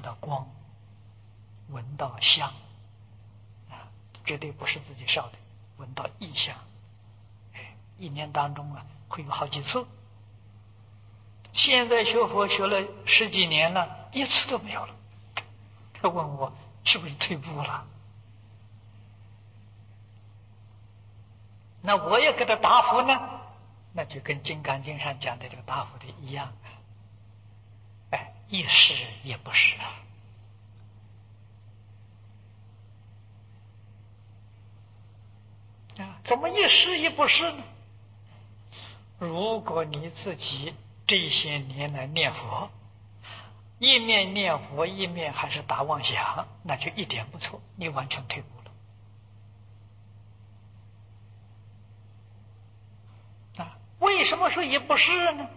到光，闻到香，绝对不是自己烧的，闻到异香，一年当中会有好几次。现在学佛学了10几年了，一次都没有了。他问我是不是退步了？那我也给他答复呢，那就跟《金刚经》上讲的这个答复的一样，一时也不是怎么一时也不是呢？如果你自己这些年来念佛，一面念佛一面还是打妄想，那就一点不错，你完全退步了。为什么说也不是呢？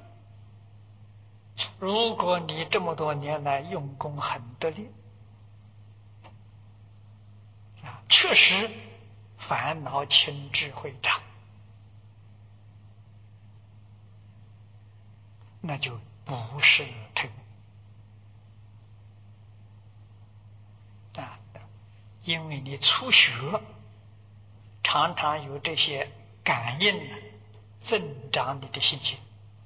如果你这么多年来用功很得力，确实烦恼轻，智慧长，那就不是退步因为你初学，常常有这些感应增长你的信心，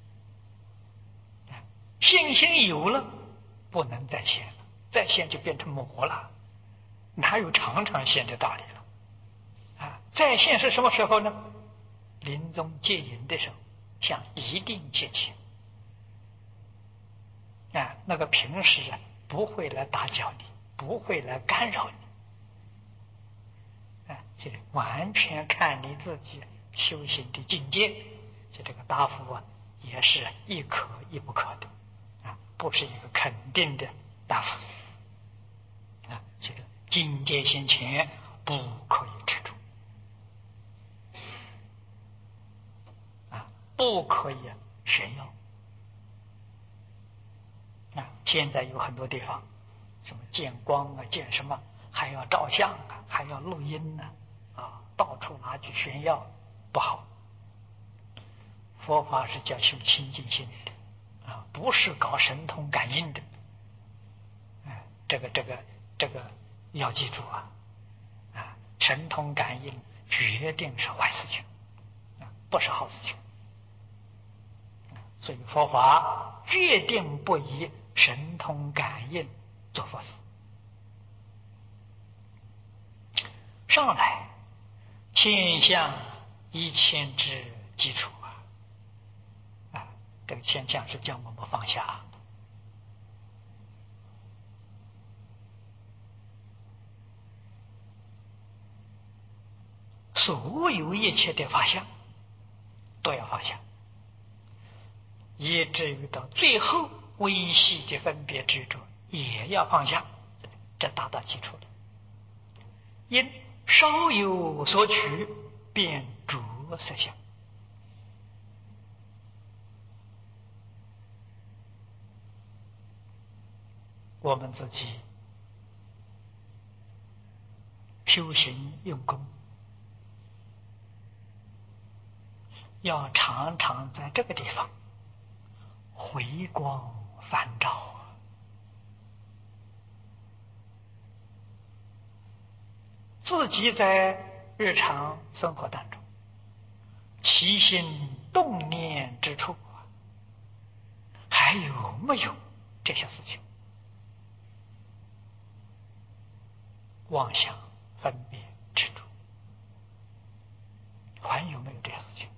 信心有了不能再现了，再现就变成魔了，哪有常常现的道理了？再现是什么时候呢？临终戒引的时候，想一定现前。那个平时不会来打搅你，不会来干扰你，这完全看你自己修行的境界。这个答复也是亦可亦不可的，不是一个肯定的答复。这个境界现前不可以执着，不可以炫耀。现在有很多地方，什么见光见什么，还要照相还要录音到处拿去炫耀，不好。佛法是叫修清净心的不是搞神通感应的。这个要记住神通感应决定是坏事情不是好事情。所以佛法决定不以神通感应做佛事。上来千相1000之基础这个千相是叫我们放下。所有一切的法相都要放下，以至于到最后微细的分别执着也要放下，这达到基础了。因稍有所取，便着色相。我们自己修行用功，要常常在这个地方回光返照自己在日常生活当中起心动念之处还有没有这些事情？妄想、分别、执着，还有没有这些事情？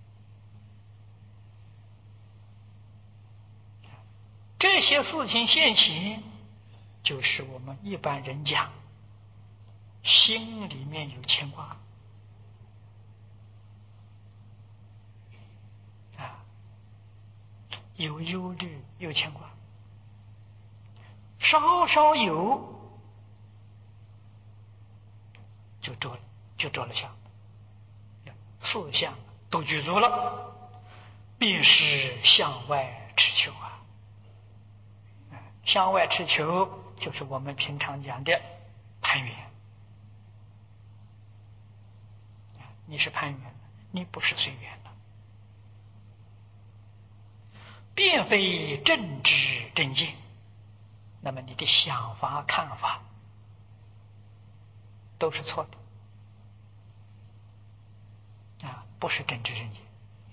这些事情现前，就是我们一般人讲心里面有牵挂有忧虑，有牵挂，稍稍有就着了相，四相都具足了，便是向外持求向外持求就是我们平常讲的攀缘。你是攀缘，你不是随缘了，便非正知正见。 那么你的想法看法都是错的啊，不是真知正见。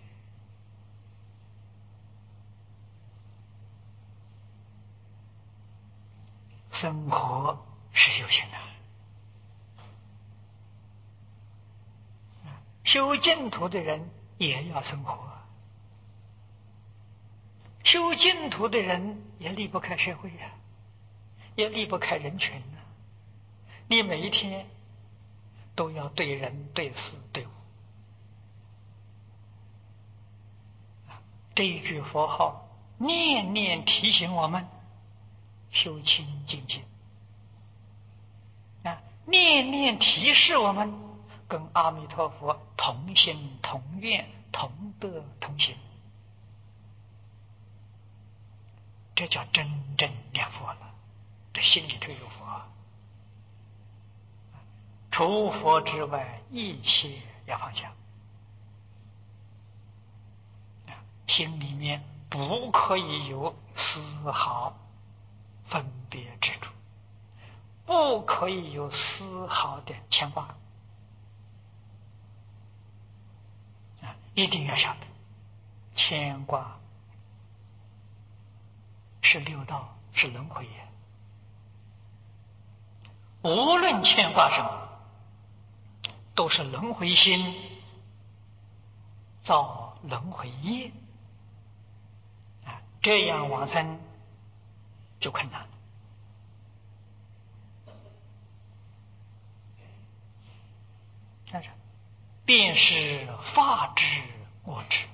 生活是修行的，修净土的人也要生活，修净土的人也离不开社会呀，也离不开人群啊。你每一天都要对人、对事、对物。这一句佛号念念提醒我们修清净心啊，念念提示我们跟阿弥陀佛同心同愿同德同行，这叫真正念佛了，这心里头有佛。除佛之外，一切要放下，心里面不可以有丝毫分别执着，不可以有丝毫的牵挂一定要晓得，牵挂是六道，是轮回也。无论牵挂什么，都是轮回心造轮回业这样往生就困难了。但是便是法之过之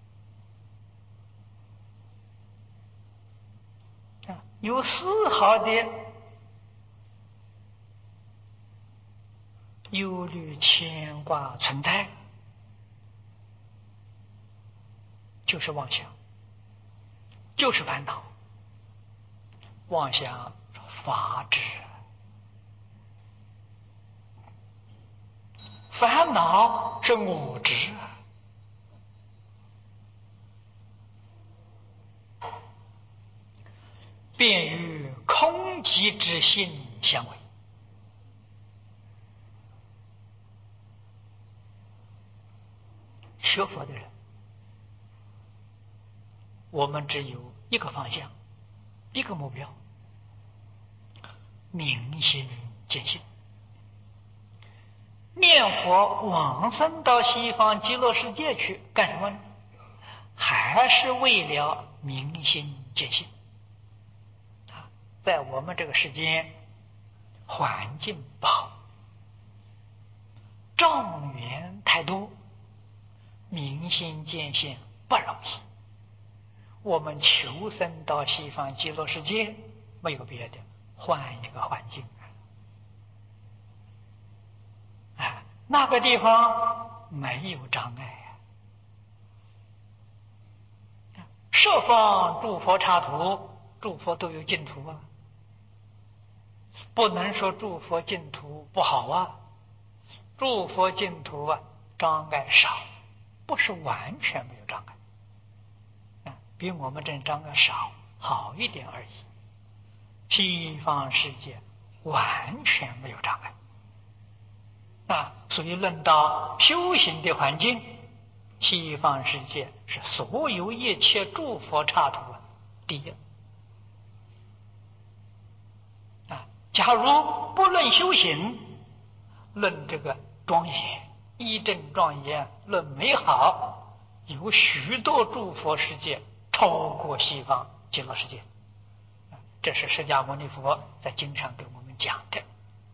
有丝毫的忧虑牵挂存在，就是妄想，就是烦恼。妄想法之，烦恼是我执，便与空寂之性相违。学佛的人，我们只有一个方向，一个目标，明心见性。念佛往生到西方极乐世界去干什么呢？还是为了明心见性。在我们这个世间环境不好，障缘太多，明心见性不容易。我们求生到西方极乐世界，没有别的，换一个环境那个地方没有障碍设方诸佛刹土，诸佛都有净土不能说诸佛净土不好诸佛净土障碍少，不是完全没有障碍比我们这障碍少好一点而已。西方世界完全没有障碍所以论到修行的环境，西方世界是所有一切诸佛刹土第一假如不论修行，论这个庄严，一真庄严，论美好，有许多诸佛世界超过西方极乐世界这是释迦牟尼佛在经上给我们讲的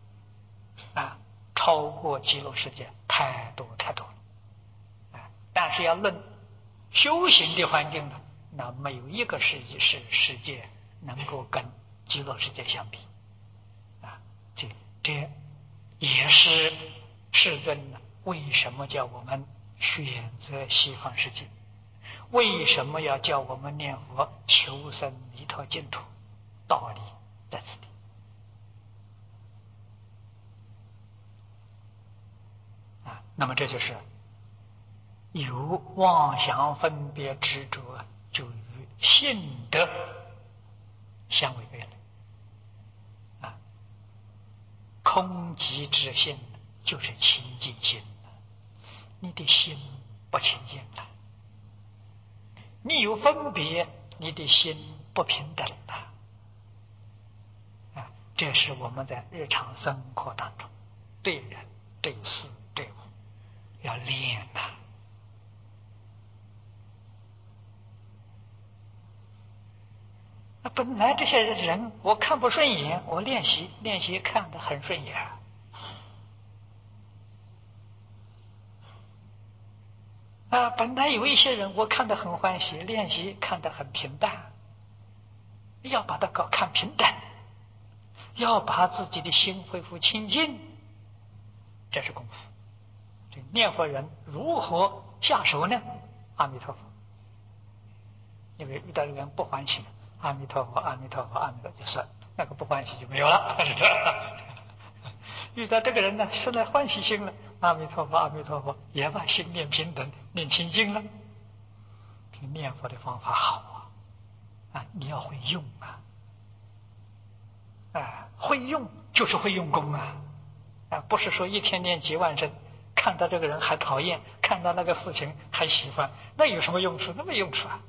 超过极乐世界太多太多了但是要论修行的环境呢，那没有一个世界能够跟极乐世界相比这也是世尊呢为什么叫我们选择西方世界，为什么要叫我们念佛求生弥陀净土，道理在此地那么这就是有妄想分别执着，就与性德相违背了空寂之心就是清净心，你的心不清净了，你有分别，你的心不平等了。这是我们在日常生活当中对人、对事、对物要练呐。本来这些人我看不顺眼，我练习看得很顺眼。本来有一些人我看得很欢喜，练习看得很平淡，要把它看平等，要把自己的心恢复清净，这是功夫。这念佛人如何下手呢？阿弥陀佛。因为遇到这个人不欢喜，阿弥陀佛，阿弥陀佛，阿弥陀佛，就是那个不欢喜就没有了。遇到这个人呢，生了欢喜心了，阿弥陀佛，阿弥陀佛，也把心念平等，念清净了。这个念佛的方法好你要会用会用就是会用功不是说一天念几万声，看到这个人还讨厌，看到那个事情还喜欢，那有什么用处？那没用处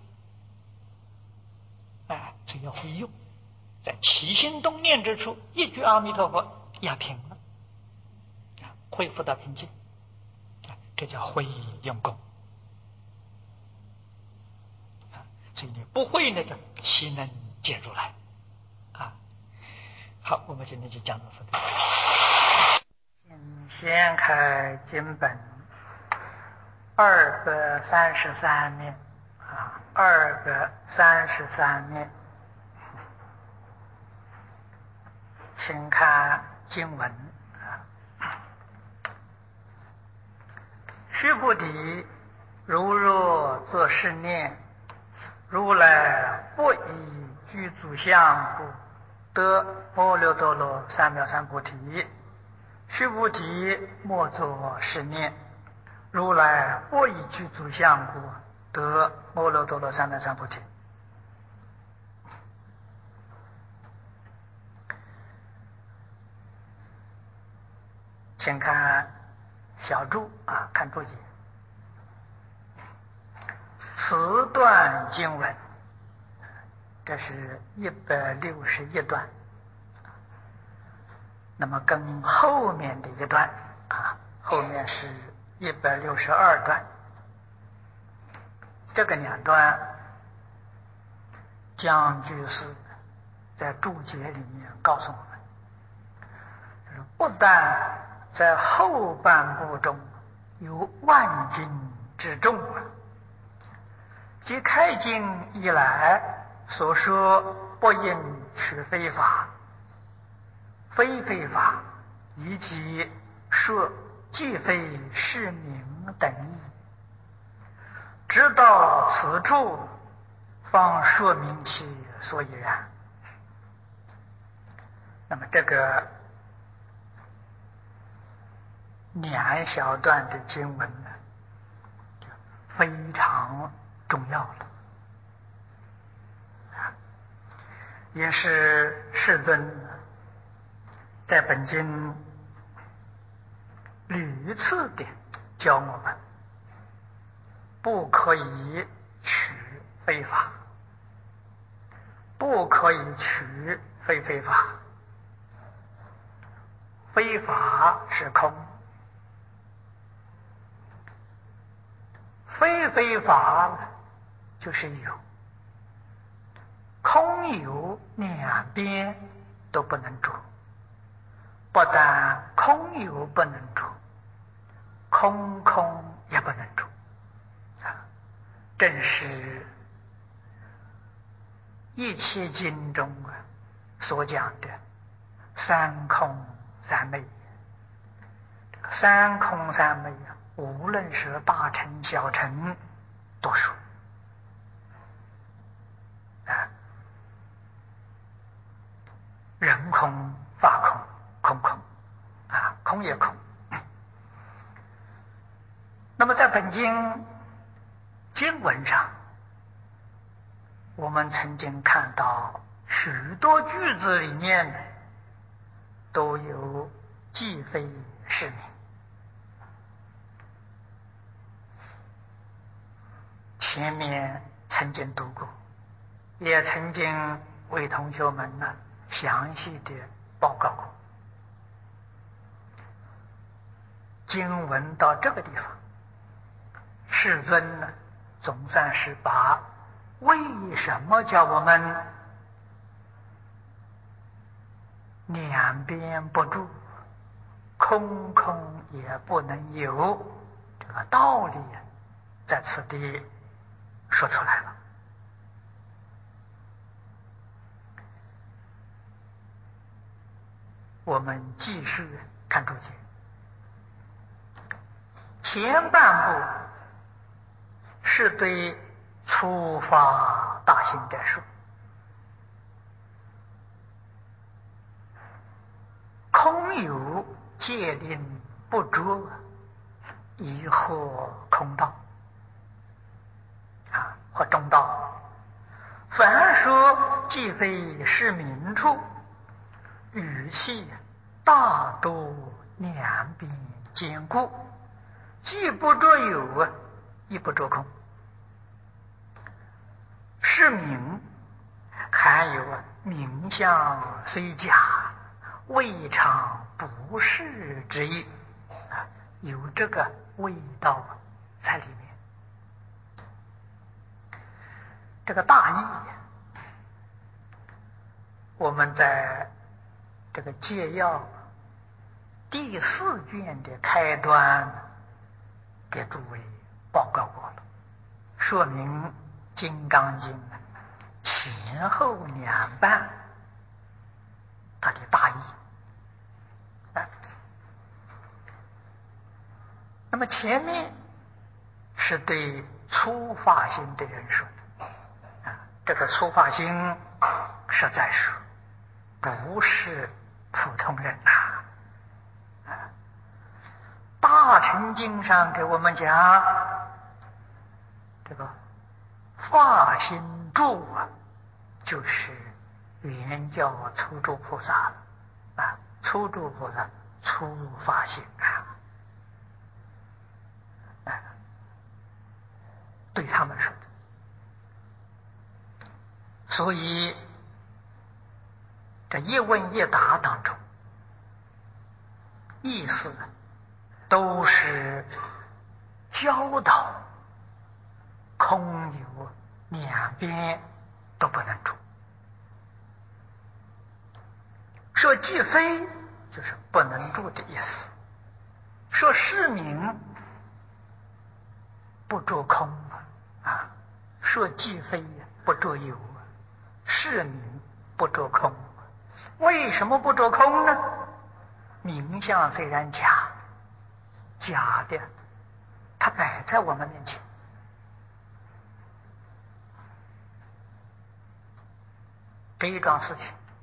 所以要会用，在起心动念之处，一句阿弥陀佛压平了，恢复到平静，这叫会用功所以你不会那个岂能见如来好，我们今天就讲到这里。掀开经本233面233面，请看经文须菩提，如若作是念，如来不以具足相故，得阿耨多罗三藐三菩提。须菩提，莫作是念，如来不以具足相故，得阿耨多罗三藐三菩提。请看小注看注解。此段经文，这是161段，那么跟后面的一段后面是162段，这个两段江居士在注解里面告诉我们，就是不但在后半部中有万经之众即开经以来所说不应取非法、非法，以及说既非是名等意，直到此处方说明其所以然。那么这个两小段的经文呢，就非常重要了也是世尊在本经屡次的教我们，不可以取非法，不可以取非法，非法是空，非法就是有，空有两边都不能着，不但空有不能着，空也不能着正是一切经中所讲的三空三昧。三空三昧无论是大乘小乘都属人空法空，空空也空。那么在本经经文上，我们曾经看到许多句子里面都有既非是名。前面曾经读过，也曾经为同学们详细的报告过。经文到这个地方，世尊总算是把为什么叫我们两边不住，空空也不能有这个道理在此地说出来了。我们继续看注解，前半部是对初发大心的说，空有戒令不着，以何空道或中道？凡说既非是名处，语气大多两边兼顾，既不着有，亦不着空。是名还有名相虽假，未尝不是之意，有这个味道在里面。这个大意，我们在这个戒要第4卷的开端给诸位报告过了，说明《金刚经》前后两半它的大意。那么前面是对初发心的人说的，这个初发心实在是不是普通人大乘经上给我们讲，这个发心住就是原教初住菩萨初住菩萨初发心对他们说的。所以这一问一答当中，意思都是教导空有两边都不能住。说既非就是不能住的意思，说是名不着空说既非不着有，是名不着空。为什么不着空呢？名相虽然假的，它摆在我们面前，这一桩事情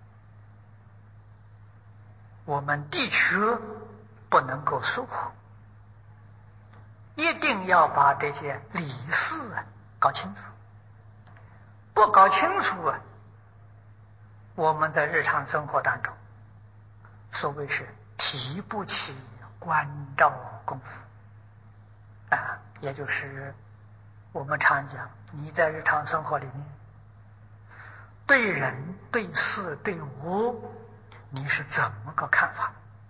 我们的确不能够疏忽，一定要把这些理事搞清楚。不搞清楚我们在日常生活当中所谓是提不起关照功夫也就是我们常讲，你在日常生活里面对人对事对物你是怎么个看法？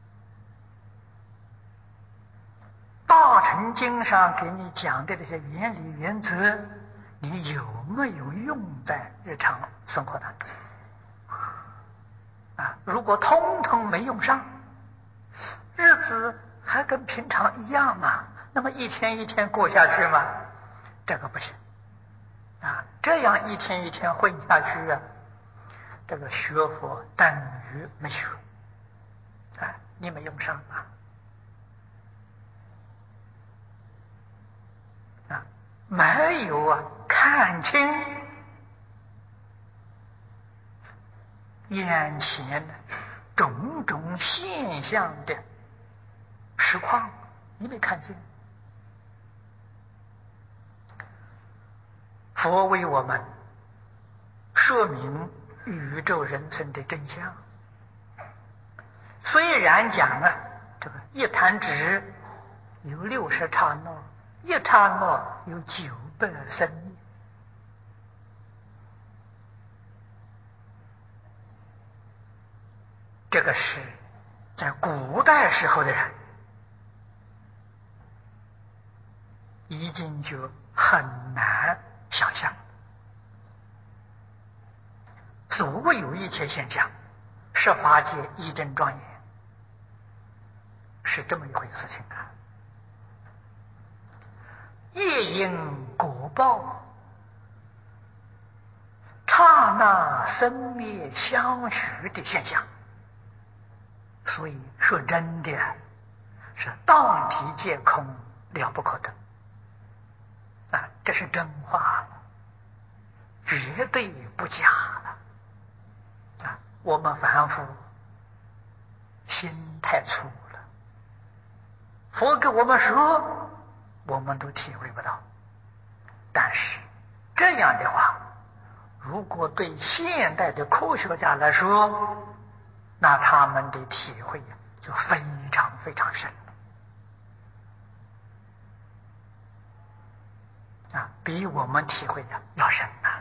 大乘经上给你讲的这些原理原则，你有没有用在日常生活当中如果通通没用上，日子还跟平常一样嘛，那么一天一天过下去嘛，这个不行这样一天一天混下去这个学佛等于没学你没用上没有看清眼前种种现象的实况，你没看清。佛为我们说明宇宙人生的真相，虽然讲一弹指有60刹那，一刹那有900生灭。这个是在古代时候的人已经就很难想象。所有一切现象，十法界一真庄严，是这么一回事情啊。业因果报，刹那生灭相续的现象。所以说真的是当体皆空，了不可得啊！这是真话了，绝对不假了啊！我们凡夫心太粗了，佛给我们说，我们都体会不到。但是这样的话，如果对现代的科学家来说，那他们的体会就非常非常深啊，比我们体会的要深啊。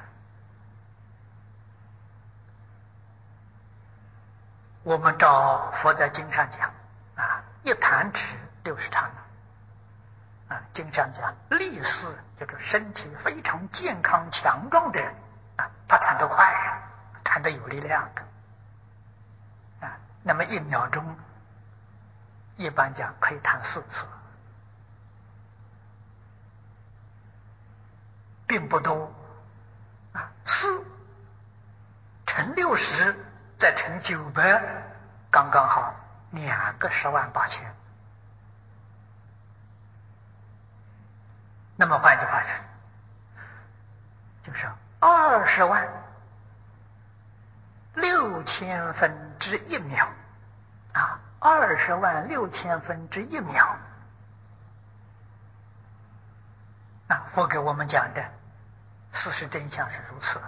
我们照佛在经上讲啊，一弹指60刹那啊，经上讲力士就是身体非常健康强壮的人啊，他弹得快啊，弹得有力量的。那么1秒钟一般讲可以弹4次，并不多啊，4乘60再乘900，刚刚好2个108000。那么换句话说，就是206000分之1秒啊，206000分之1秒啊，佛给我们讲的事实真相是如此。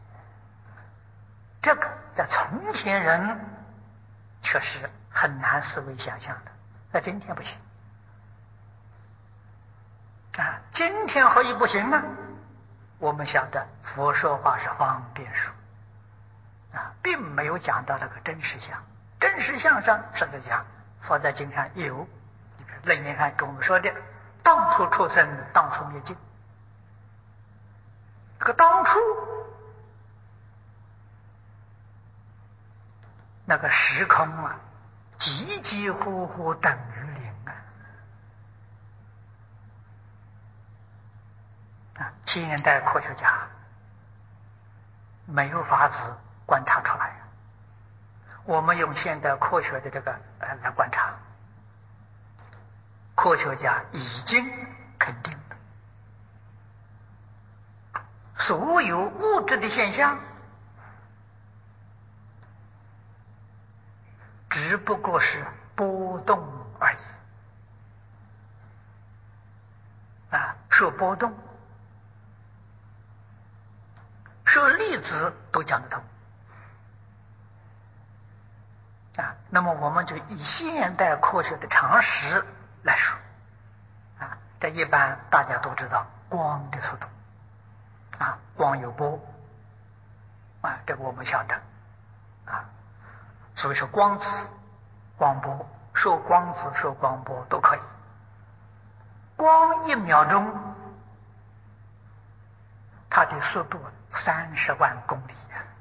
这个在从前人确实很难思维想象的，在今天不行啊！今天何以不行呢？我们晓得佛说话是方便说啊，并没有讲到那个真实相。真实相上甚至讲佛在经上有，你比如楞严汉跟我们说的当初出生，当初灭尽。这个当初那个时空啊，几几乎乎等于零啊！现代科学家没有法子观察出来。我们用现代科学的这个来观察，科学家已经肯定了，所有物质的现象只不过是波动而已啊！说波动，说粒子都讲得通啊。那么我们就以现代科学的常识来说啊，这一般大家都知道光的速度啊，光有波啊，这个我们晓得啊。所以说光子、光波，说光子、说光波都可以。光1秒钟，它的速度30万公里。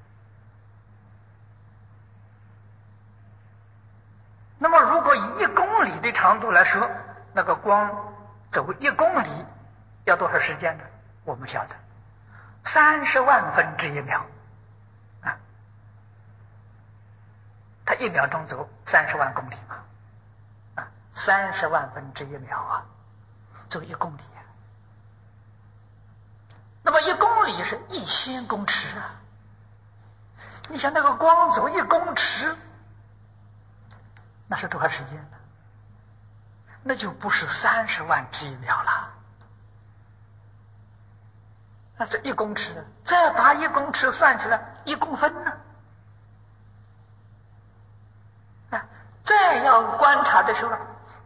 那么如果以1公里的长度来说，那个光走1公里要多少时间呢？我们晓得30万分之1秒啊，它1秒钟走30万公里嘛啊，30万分之1秒啊，走1公里啊。那么1公里是1000公尺啊！你想那个光走1公尺，那是多少时间呢？那就不是30万之1秒了。那这1公尺，再把1公尺算起来1公分呢？啊，再要观察的时候，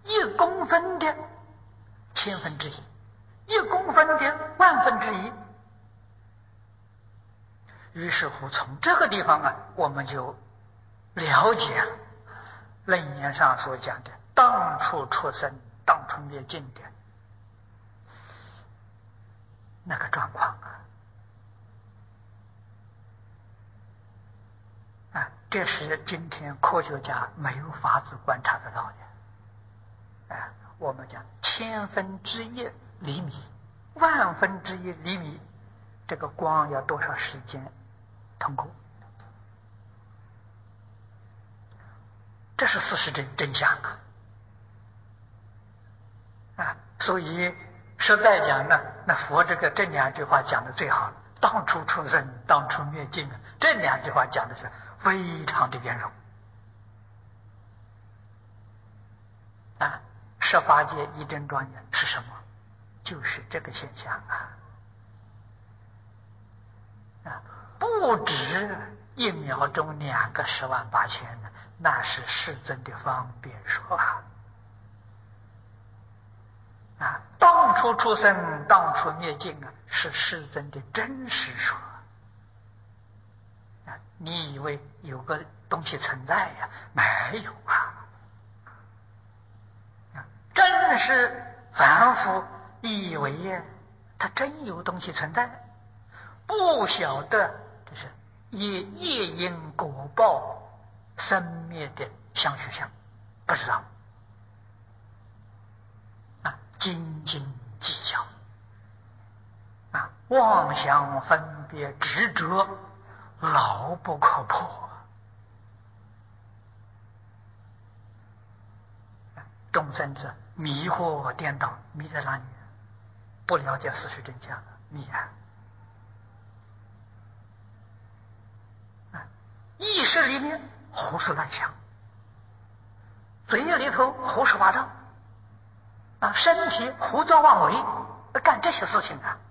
1公分的千分之一，1公分的万分之一。于是乎，从这个地方啊，我们就了解楞严上所讲的当初出生、当初灭尽的那个状况啊！这是今天科学家没有法子观察得到的。我们讲千分之一厘米、万分之一厘米，这个光要多少时间通过？这是事实真相啊！所以实在讲呢，那佛这2句话讲的最好了。当初出生，当初灭尽，这2句话讲的是非常的圆融啊！18界一真庄严是什么？就是这个现象啊！不止1秒钟2个108000呢，那是世尊的方便说啊！当初出生，当初灭尽啊，是世尊的真实说啊！你以为有个东西存在呀？没有啊！真是凡夫以为呀，他真有东西存在，不晓得这是以业因果报生灭的相续相，不知道啊，斤斤计较啊，妄想分别执着，牢不可破。众生是迷惑颠倒，迷在哪里？不了解事实真相，迷意识里面胡思乱想，嘴里头胡说八道啊，身体胡作妄为，干这些事情啊！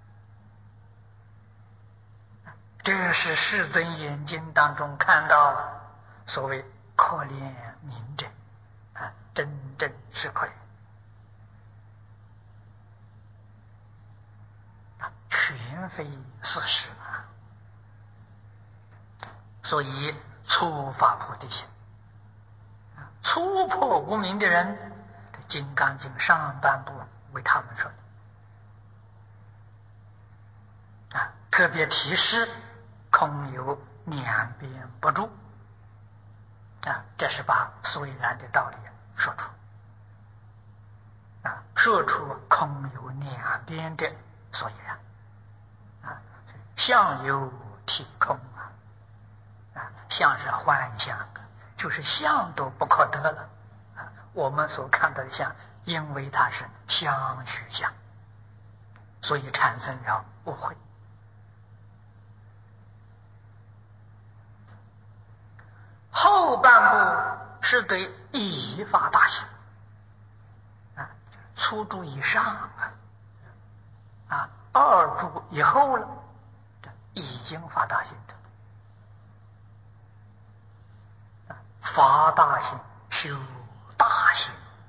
这是世尊眼睛当中看到所谓可怜悯者啊，真正是可怜啊，全非事实啊！所以初发菩提心，初破无明的人，《金刚经》上半部为他们说的啊，特别提示空有两边不住啊，这是把所以然的道理说出啊，说出空有两边的所以然啊，相由体空啊，相是幻象，就是相都不可得了啊。我们所看到的相，因为它是相虚相，所以产生了误会。后半部是对依法大行啊，初住以上啊，二住以后了，这已经发大行的。发大行，修大行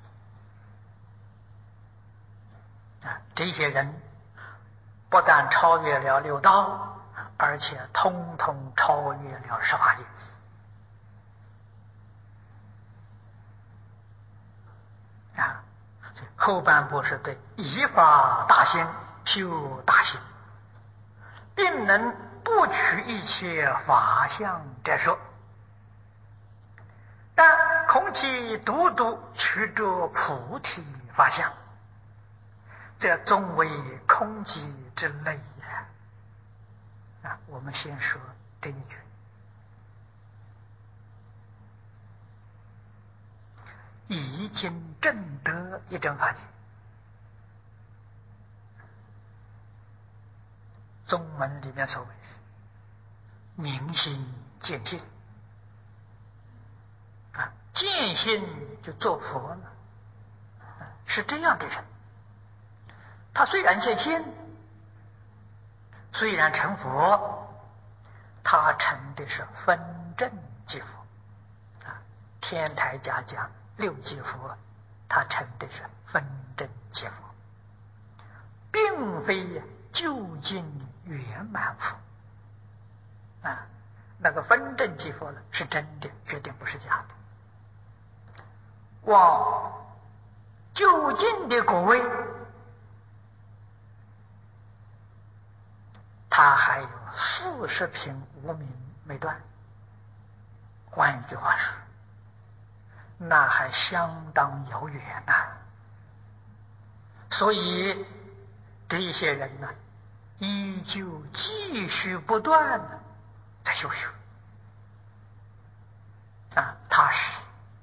啊！这些人不但超越了六道，而且通通超越了18界啊！后半部是对依法大行，修大行，并能不取一切法相者说。但空其独独取着菩提法相，这终为空寂之类也啊！我们先说这一句，已经证得一真法界。中文里面所谓明心见性啊，见性就做佛了，是这样的人。他虽然见性，虽然成佛，他成的是分正即佛啊。天台家讲六即佛， 他成的是分真切佛，并非究竟圆满佛啊。那个分真切佛呢，是真的，绝对不是假的。往究竟的果位，他还有40品无明没断。换一句话说，那还相当遥远呐。所以这些人呢，依旧继续不断的在修学啊，踏实，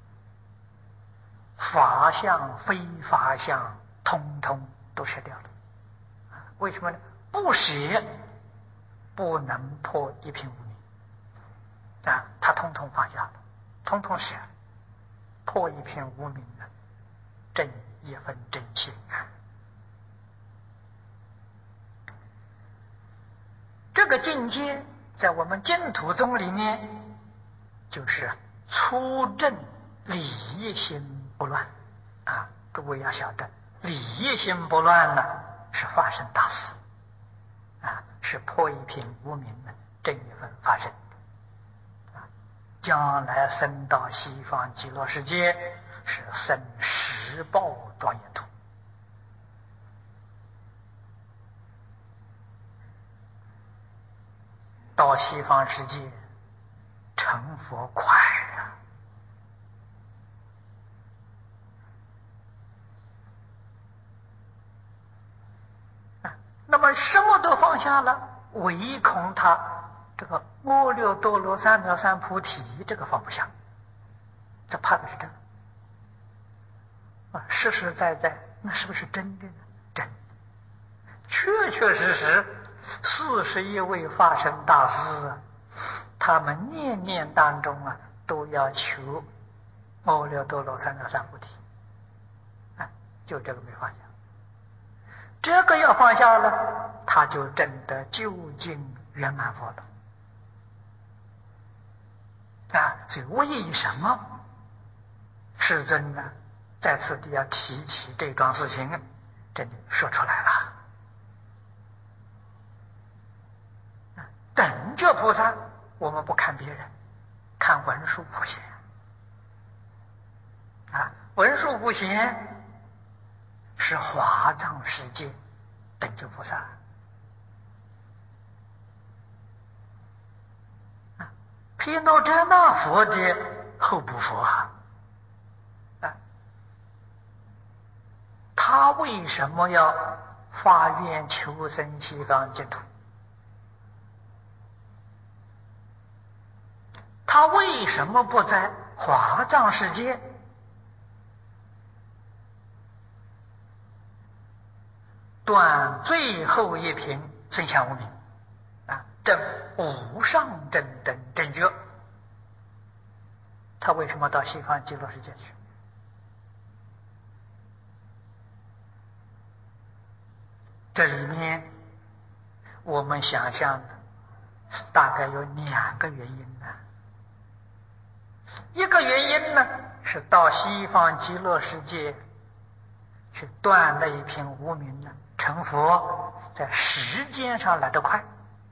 法相非法相通通都舍掉了。为什么呢？不舍不能破一品无明啊，他通通放下了，通通舍了，破一品无明呢，正一分真心啊。这个境界在我们净土宗里面，就是初证理业心不乱啊。各位要晓得，理业心不乱呢，是发生大事啊，是破一品无明的正一分发生啊。将来升到西方极乐世界，是生十报庄严土。到西方世界成佛快啊！那么什么都放下了，唯恐他这个阿耨多罗三藐三菩提这个放不下，这怕的是这个啊！实实在在，那是不是真的呢？真的，确确实实，41位法身大师啊，他们念念当中啊，都要求阿耨多罗三藐三菩提啊，就这个没放下。这个要放下了，他就证得究竟圆满佛了啊！所以为什么世尊呢，在此地要提起这桩事情，真的说出来了。等觉菩萨，我们不看别人，看文殊普贤啊。文殊普贤是华藏世界等觉菩萨啊，毗卢遮那佛的后部佛啊。他为什么要发愿求生西方净土？他为什么不在华藏世界断最后一品生相无明啊，证无上正等正觉？他为什么到西方极乐世界去？这里面我们想象的大概有2个原因呢。一个原因呢，是到西方极乐世界去断那一品无明呢，成佛在时间上来得快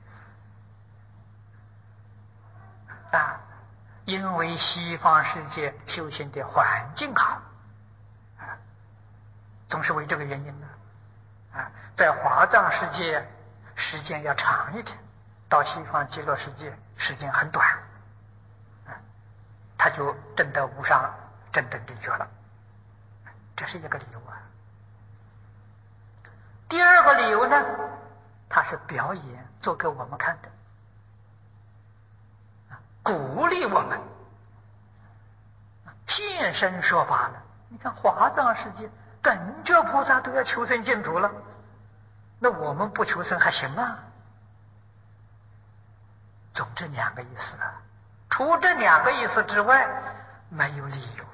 啊，因为西方世界修行的环境好啊，总是为这个原因呢啊。在华藏世界时间要长一点，到西方极乐世界时间很短啊，他就证得无上正等正觉了，这是一个理由啊。第二个理由呢，他是表演做给我们看的，鼓励我们现身说法了。你看华藏世界等觉菩萨都要求生净土了，那我们不求生还行吗？总这2个意思啊，除这2个意思之外，没有理由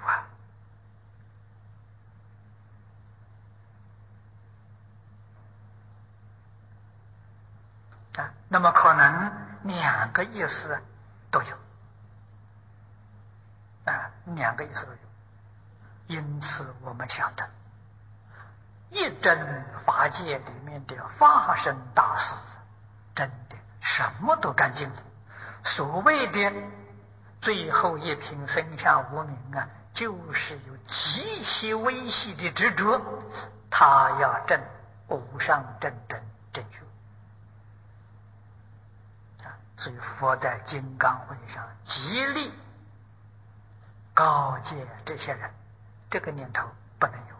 啊。那么可能2个意思都有啊，2个意思都有。 因此我们晓得一真法界里面的法身大士，真的什么都干净了。所谓的最后一品生下无明啊，就是有极其微细的执着，他要证无上正等正觉所以佛在金刚会上极力告诫这些人，这个念头不能有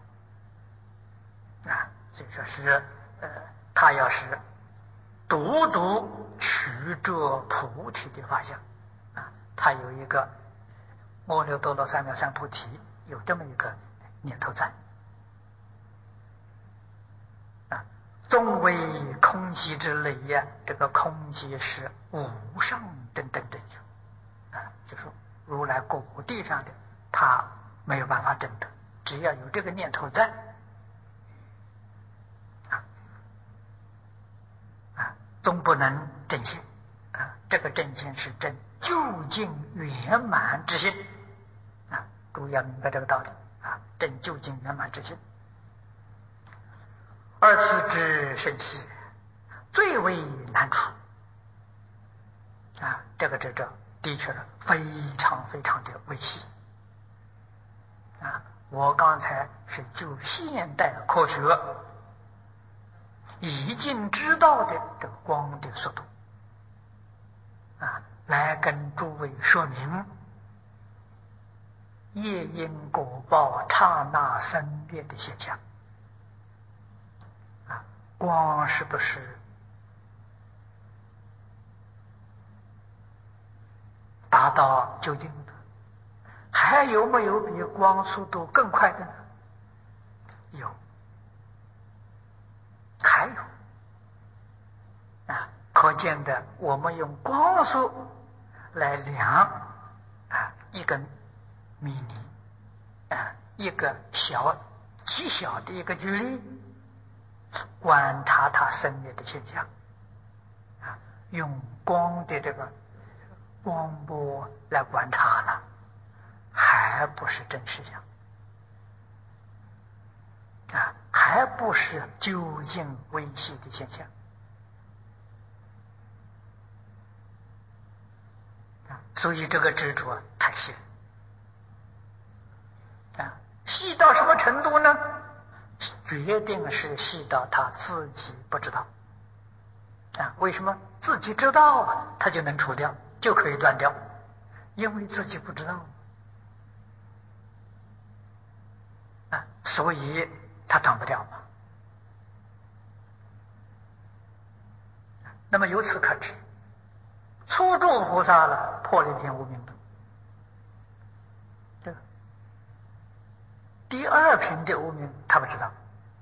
所以说是他要是独独取着菩提的法相他有一个阿耨多罗三藐三菩提，有这么一个念头在终为空寂之类呀，这个空寂是无上正等正觉就是如来果地上的他没有办法证得，只要有这个念头在终不能证现这个证现是证究竟圆满之心各位要明白这个道理证究竟圆满之心。而此之甚细，最为难处这个执着的确是非常非常的微细我刚才是就现代科学已经知道的这个光的速度来跟诸位说明业因果报刹那生灭的现象光是不是达到究竟的？还有没有比光速度更快的呢？有，还有可见的我们用光速来量一个米粒一个极小的一个距离，观察它生灭的现象用光的这个光波来观察了，还不是真实相还不是究竟微细的现象所以这个执着太细了细到什么程度呢？决定是细到他自己不知道为什么？自己知道他就能除掉，就可以断掉，因为自己不知道所以他断不掉嘛。那么由此可知，初住菩萨了，破了一片无明了，对吧？第二品的无明他不知道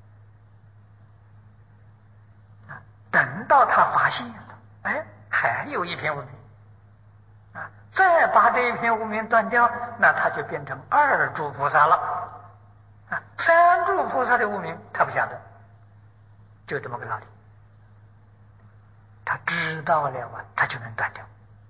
等到他发现了还有一片无明再把这一片无明断掉，那他就变成二住菩萨了三住菩萨的无明他不晓得，就这么个道理。他知道了他就能断掉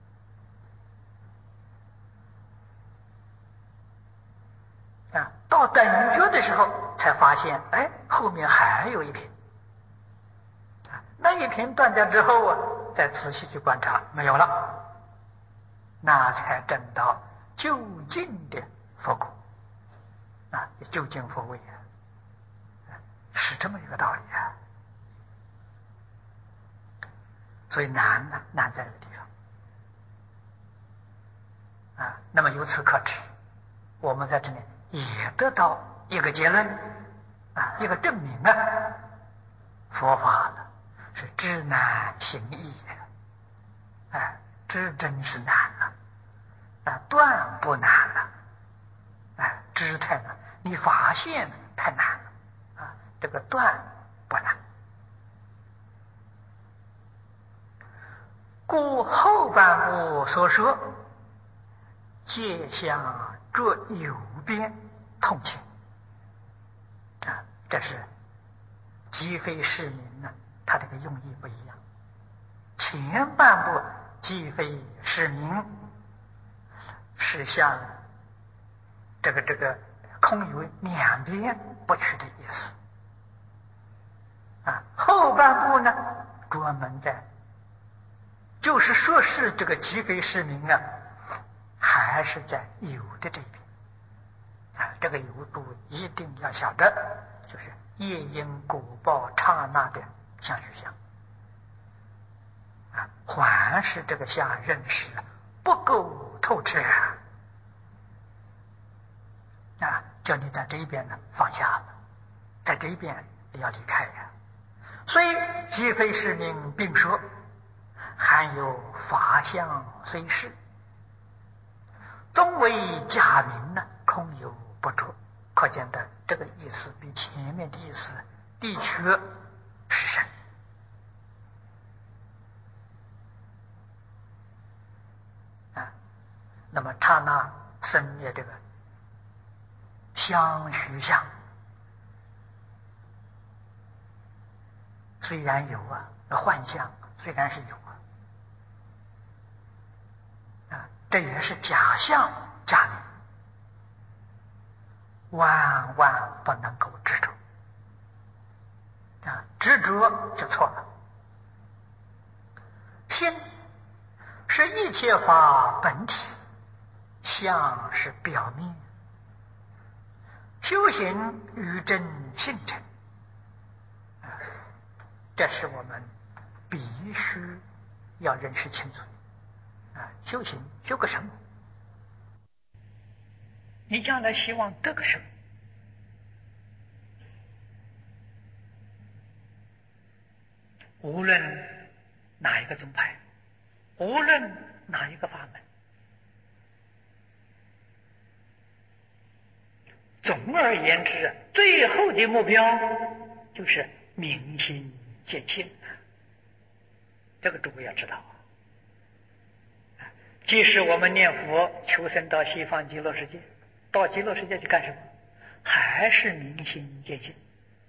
到等觉的时候才发现后面还有一片那一片断掉之后再仔细去观察没有了，那才证到究竟的佛果究竟佛位是这么一个道理所以难在这个地方那么由此可知，我们在这里也得到一个结论一个证明佛法呢是知难行易知真是难断不难了知太难，你发现太难了这个断不难。故后半部所说界相着有边痛切这是即非是名他这个用意不一样。前半部即非是名是像这个空有两边不去的意思。后半部呢，专门在就是说是这个即非是名还是在有的这边这个有度一定要晓得，就是业因果报刹那的相续相还是这个相认识不够透彻叫你在这一边呢放下了，在这一边你要离开所以即非是名并说，含有法相虽是，终为假名空有不着。可见的这个意思比前面的意思的确是深那么刹那生灭这个相续相，虽然有幻象虽然是有这也是假象假名，万万不能够执着执着就错了。心是一切法本体，相是表面，修行与真性成这是我们必须要认识清楚修行修个什么？你将来希望得个什么？无论哪一个宗派，无论哪一个法门，总而言之最后的目标就是明心见性这个诸位要知道即使我们念佛求生到西方极乐世界，到极乐世界去干什么？还是明心见性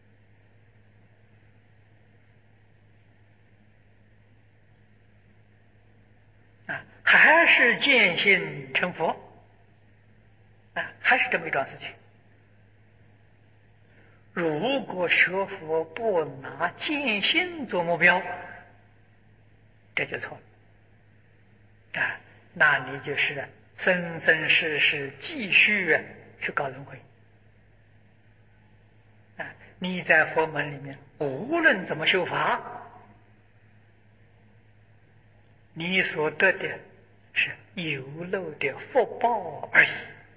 还是见性成佛还是这么一桩事情。如果学佛不拿见性做目标，这就错了那你就是生生世世继续去搞轮回你在佛门里面无论怎么修法，你所得的是有漏的福报而已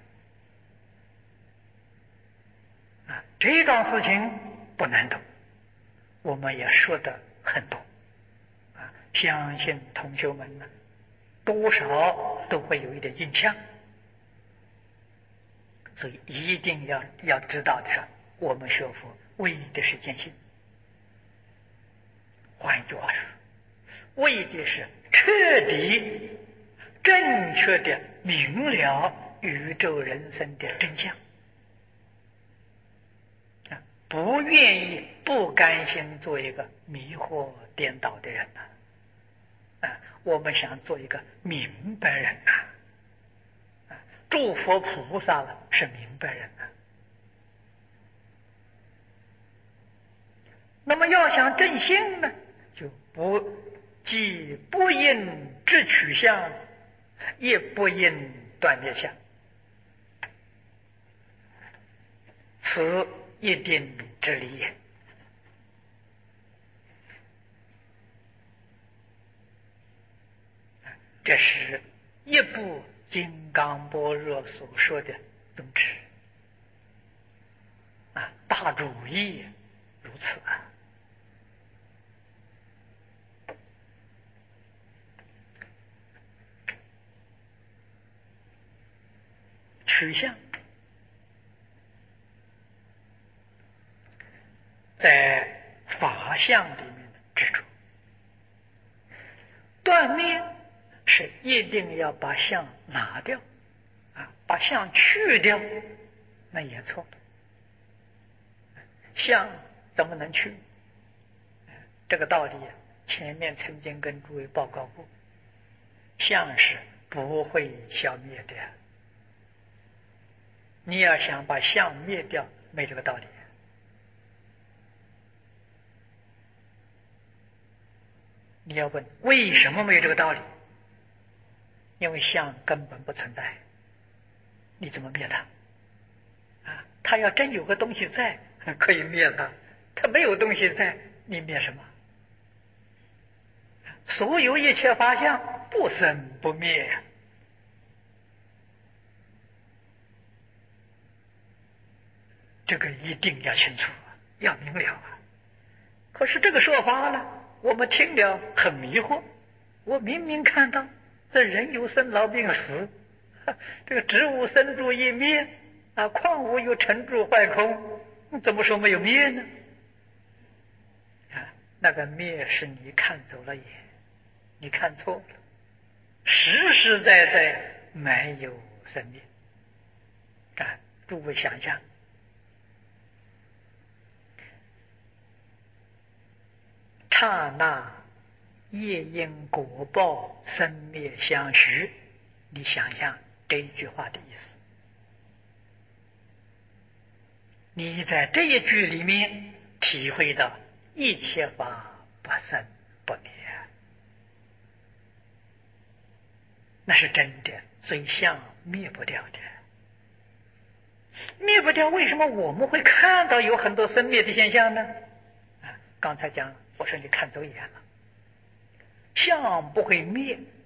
这桩事情不难懂，我们也说的很多相信同学们多少都会有一点印象，所以一定要知道的是，我们学佛为的是见性，换一句话说，为的是彻底正确的明了宇宙人生的真相不愿意不甘心做一个迷惑颠倒的人我们想做一个明白人诸佛菩萨是明白人那么要想正心呢，就既不应知取相，也不应断灭相，此一定之理也这是一部金刚般若所说的宗旨大主义如此取向在法相里面的执着，断灭是一定要把相拿掉把相去掉，那也错了。相怎么能去？这个道理前面曾经跟诸位报告过，相是不会消灭的你要想把相灭掉，没这个道理。你要问为什么没有这个道理？因为相根本不存在，你怎么灭它？啊，它要真有个东西在，可以灭它；它没有东西在，你灭什么？所有一切法相不生不灭呀。这个一定要清楚，要明了啊！可是这个说法呢，我们听了很迷惑。我明明看到这人有生老病死，这个植物生住异灭啊，矿物又成住坏空，怎么说没有灭呢？啊，那个灭是你看走了眼，你看错了，实实在在没有生灭啊！诸位想想。刹那业因果报，生灭相续。你想想这一句话的意思。你在这一句里面体会到一切法不生不灭，那是真的，所以相灭不掉的。灭不掉，为什么我们会看到有很多生灭的现象呢？刚才讲，我说你看走眼了，相不会灭，